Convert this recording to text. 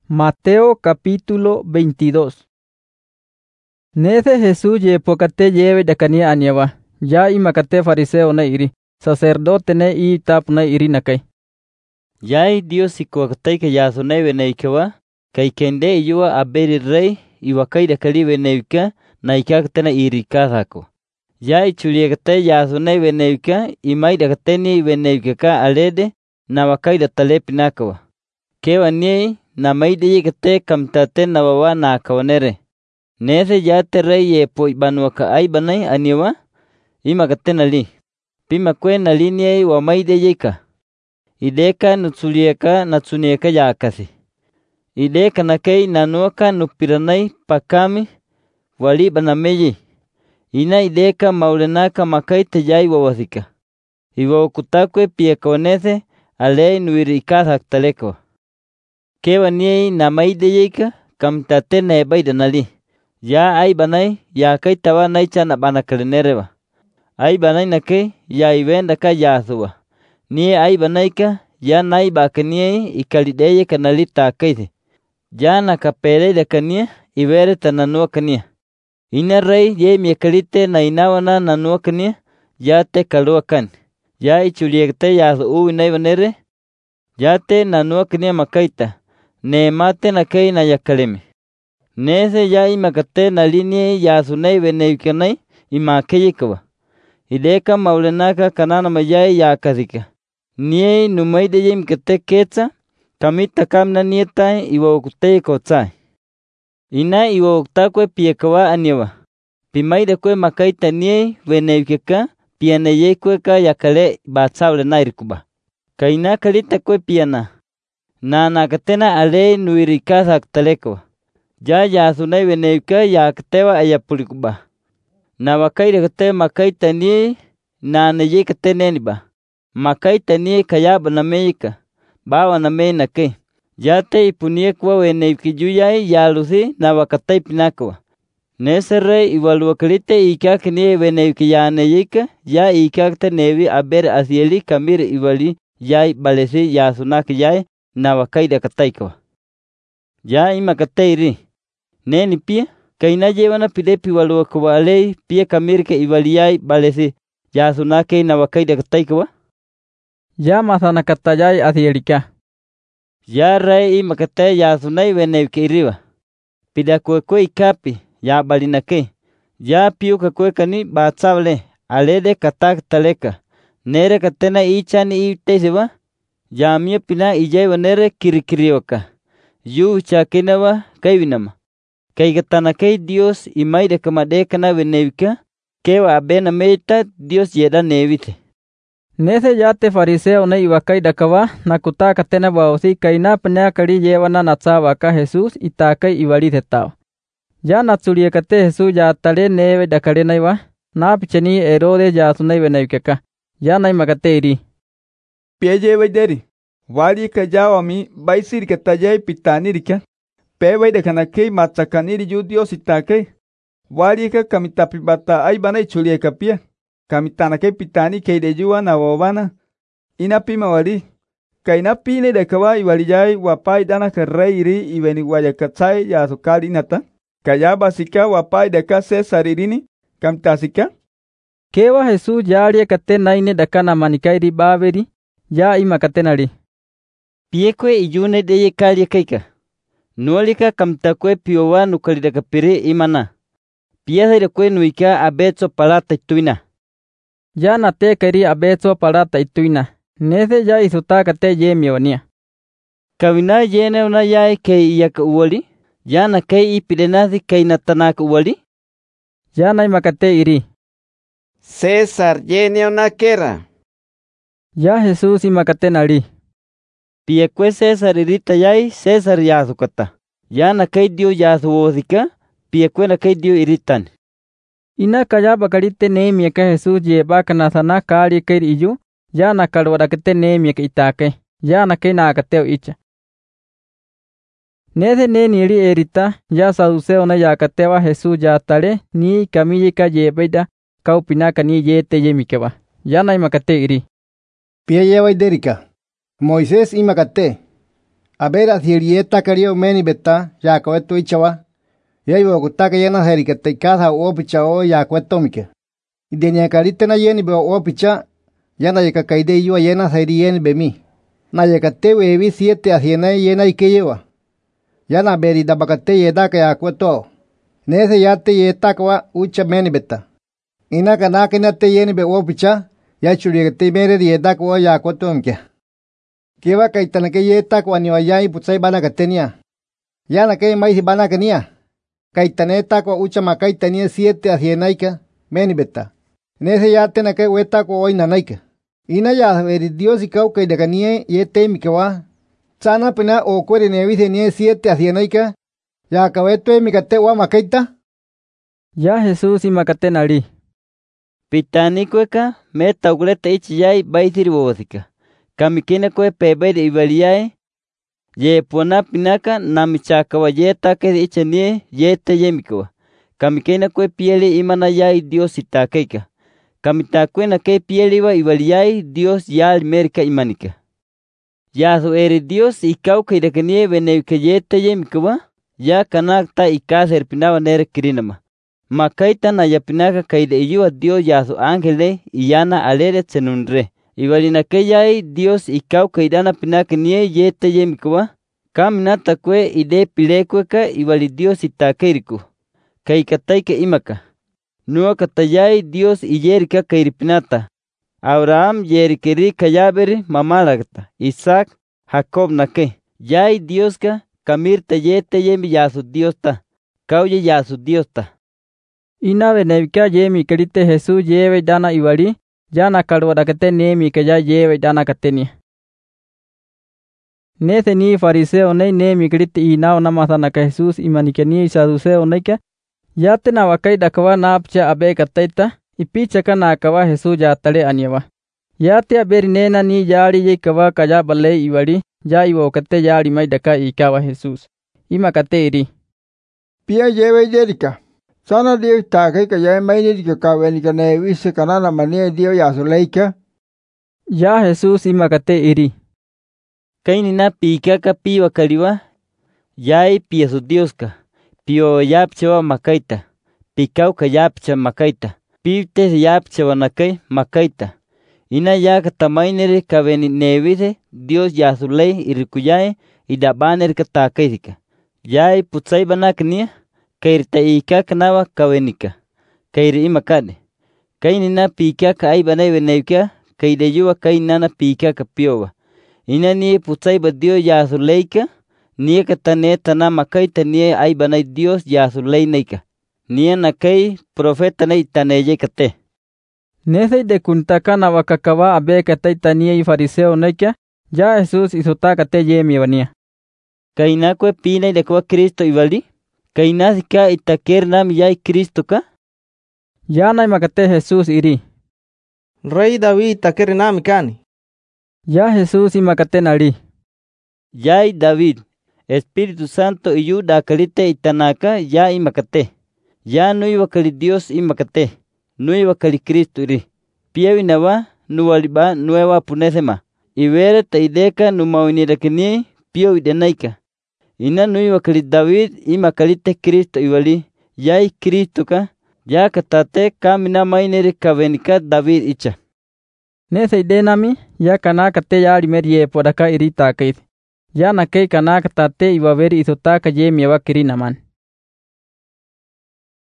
Mateo capítulo 22. Nece Jesús yepocate lleve dakania aniawa, ya imakate fariseo na iri, sacerdote ne y tap na iri nakai. Yai Dios ikuakatay kayasonay veneikewa, kay kende iyua aberi rey, iwakai dakali veneika, na ikakatena irikazako. Yai chuliakatay yasonay veneika, imay dakateni veneikaka alede, na wakai datale pinakawa. Kewa niei, na maide yikate kamtate na wawa na kawanere. Nese yate rey yepo ibanuaka ay banay aniwa, imakate nali. Pima kwe nali niei wa maide yika. Ideka nutsulieka natsunieka yakasi. Ideka nakei nanuaka nupiranay pakami wali banameyi. Ina ideka maulenaka makai tayay wawasika. Iwa okutakwe piekawanese alei nuiri ikazak taleko. Kewa niei na maide yika kamtate na ebaida nali. Ya ay banay ya kay tawa naicha na banakalenerewa. Ay banay nakei ya iwenda ka yasuwa. Nie ay banayka ya nai bakanie ikalideye kanalita kaise. Ya nakapele de kania ibere tananua kania. Ina rey ye miekalite na inawana nanua kania ya te kalua kan. Ya ichuliekte ya uwi naivanere ya te nanua kania makaita. Ne mate na kei na yakaleme. Nese ya imakate na linie ya sunay veneikanay imakeyikawa. Ideka maulenaka kanana mayay ya kasika. Nie numaide yem kete ketsa kamita kamna nieta iwa okute kotsai. Ina iwa oktakwe piekawa aniwa. Pimaide kwe makaita nie veneikeka pianeye kwe ka yakale batsable nairikuba. Kaina kalita kwe piana. Na nakatena ale nuirikasa aktaleko. Ya sunay veneika yaktewa ayapulikuba. Na wakaida kate makaita nie na neye kate neniba. Makaita nie kayaba na meika. Bawa na me na ke. Yate ipuniekwa weneikijuyay yalusi na wakatay pinakwa. Nese rey iwaluakalite ikak nie veneikiyaneyika ya ikakte nevi aber asieli kamir iwali yay balesi yasunak yay na wakaida kataykwa. Ya imakatayri. Neni pia kaina llevana pidepi waluakwa alei pia kamirke iwaliyay balesi yasunake na wakaida kataykwa. Ya masanakatayay asielika. Ya rey imakate yasunay venevke iriwa. Pidakwekwe ikapi ya balinake. Ya piukakwekani batsable alede katak taleka. Nere katena ichani itesiwa. Ya mia pina ijaywa nere kirikiriwaka. Yu chakenawa kaivinama. Kaigatanakei Dios imaide kamadekana venevika. Kewa abena meita Dios yeda nevite. Nese yate fariseo na iwakai dakawa na kutaka tena wausi kaina panya kari yewana natsawaka Jesús itakai iwalitetawa. Ya natsuliekate Jesús ya tale neve dakare naiwa na pichani Herodes ya sunai venevikaka. Ya naimakate iri. Pieye vaideri. Wali ka jawa mi baisir ke tajay pitani rika. Pe vaide kanakei matsakaniri yu Dios itakei. Wali ka kamitapibata ay banay chulieka pia. Kamitanake pitani keidejua na wabana. Inapima wali. Kainapine de kawa iwalijay wapai dana kerrey iri ibeni wayakatsay ya sukali nata. Kaya basika wapai de ka Cesaririni kamtasika. Kewa Jesús ya kate naine dakana manikairi baveri ya imakate nali. Piekwe iyune deye kalia kaika. Nualika kamtakwe piowa nukalidaka pire imana. Pieza kwe nuika abetso palata ituina. Ya nate kari abetso palata ituina. Nese ya isutaka te yemionia. Kawina yene una yai kei yaka uwali. Ya na kei ipidenazi kei natanaka uwali. Ya na imakate iri. César yene una kera. Ya Jesús imakate nali. Piekwe César irita yai César yasukata. Ya na kei dio yasuwozika. Piekwe na kei dio iritan. Ina kaya bakalite neemia ka Jesús yebaka nasana kali keri iyu. Ya nakalwadakate neemia ka itake. Ya na kei nakateo icha. Nese neni iri erita ya saduceo na yakatewa Jesús ya tale ni kamiyika yebeida kaupinaka ni yete yemikewa. Ya na imakate iri. Pieye vaiderica. Moisés imakate. Abera thierieta kario meni beta ya kwetu ichawa. Ya ibo kutaka yana herikete ikadha opicha o ya kwetomike. Idenya karite na yeni be opicha yana yakakaide yua yana heri yeni bemi. Na yakatewe evi 7 asiena yena ikeyewa. Yana beri dabakate yedaka ya kweto. Nese yate yetakwa ucha meni beta. Inaka nakinate yeni be opicha ya churigate mere yedakwa ya kwetomike. Kiwa kaitanake yetakwa ni wayai putsai banakatenia. Yana kay maisi banakania. Kaitane kwa ucha makaitania 7 asienaika meni beta. Nese yate na kay weta kwa oina naika. Ina ya veri Dios ikau kay dakanie yete mikawa. Sana pena o kwere nevise nie 7 asienaika. Ya kaweto mikate wa makaita. Ya Jesús y makate nari. Pitani kweka meta uglete ichiyai baitiri bobosika. Kamikine kwe pebede ibaliyai. Ye pona pinaka namichaka wa yeta ke ichenie yete yemikawa. Kamikine kwe pieli imana yai Dios itakeika. Kamitakwe na ke pieli wa ibaliyai Dios yal merika imanika. Yaso eri Dios ikau kaidakanie veneuke yete yemikawa. Ya kanakta ikaser pinawa nere kirinama. Makaita na yapinaka kaide iyua Dios yaso ángele iyana alere tsenunre. Ibalina keyai Dios ikau kaidana pinaka nie yete yemikawa. Kaminata kwe ide pilekweka ibali Dios itakeiriku. Kaikataike imaka. Nua katayai Dios iyerika kairipinata. Abraham yerikeri kayaberi mamalagta. Isaac, Jacob nake. Yai Dios ka kamirta yete yemi yasu Dios ta. Kauye yasu Dios ta. Ina venevika yemi kerite Jesús yeve dana ibali. Yana kalwadakate nemi kaya yeve dana katenia. Nese ni fariseo nei nemi kerite inao namasanaka Jesús imanikeni saduseo neika. Yate na wakai dakawa napcha abe kataita. Ipicha kana akawa Jesús yatale anyewa. Yate aberi nena ni yari yikawa kaya balei ibali. Ya iwo kate yari mai daka ikawa Jesús. Ima kate iri. Pia yewe yerika. Sana dio take kaya mai nirika kawenika nevise kanana manie dio yasuleika. Ya Jesús ima kate iri. Kainina pikaka piwa kaliwa. Yai pia su Dios ka. Pio yapchewa makaita. Pikau ka yapcha makaita. Pipte yapchewa nakai makaita. Ina yaka tamainere kaveni nevise Dios yasulei irikuyai idabaner ka takaisika. Yai putsai banaknia. Kairta ika kanawa kawenika. Kairi imakade. Kainina pikaka ai banai veneuka. Kaideyua kainana pikaka piowa. Ina nie putsai ba Dios yasuleika. Nie katane tana makaita nie ai banai Dios yasulei neika. Nie nakai profeta nei taneye kate. Nese de kuntaka na wakakawa abe kataita nie fariseo neika. Ya Jesús isota kate yemi vania. Kainakwe pina de kwa Cristo ibali. Kainasika itaker nami yai Cristo ka. Ya na imakate Jesús iri. Rey David itaker nami kani. Ya Jesús imakate nari. Yai David. Espíritu Santo iyu dakalite itanaka ya imakate. Ya nui wakali Dios imakate. Nui wakali Cristo iri. Piewi nawa nuwaliba nuewa punesema. Iwere taideka numawinirakini pio idenaika. Ina nui wakali David imakalite Cristo iwali. Yai Cristo ka. Ya katate kamina maineri kavenika David icha. Nese idenami ya kana kate yari merie podaka irita kaith. Ya nakei kana katate iwaveri isotaka yemi wa kirinaman.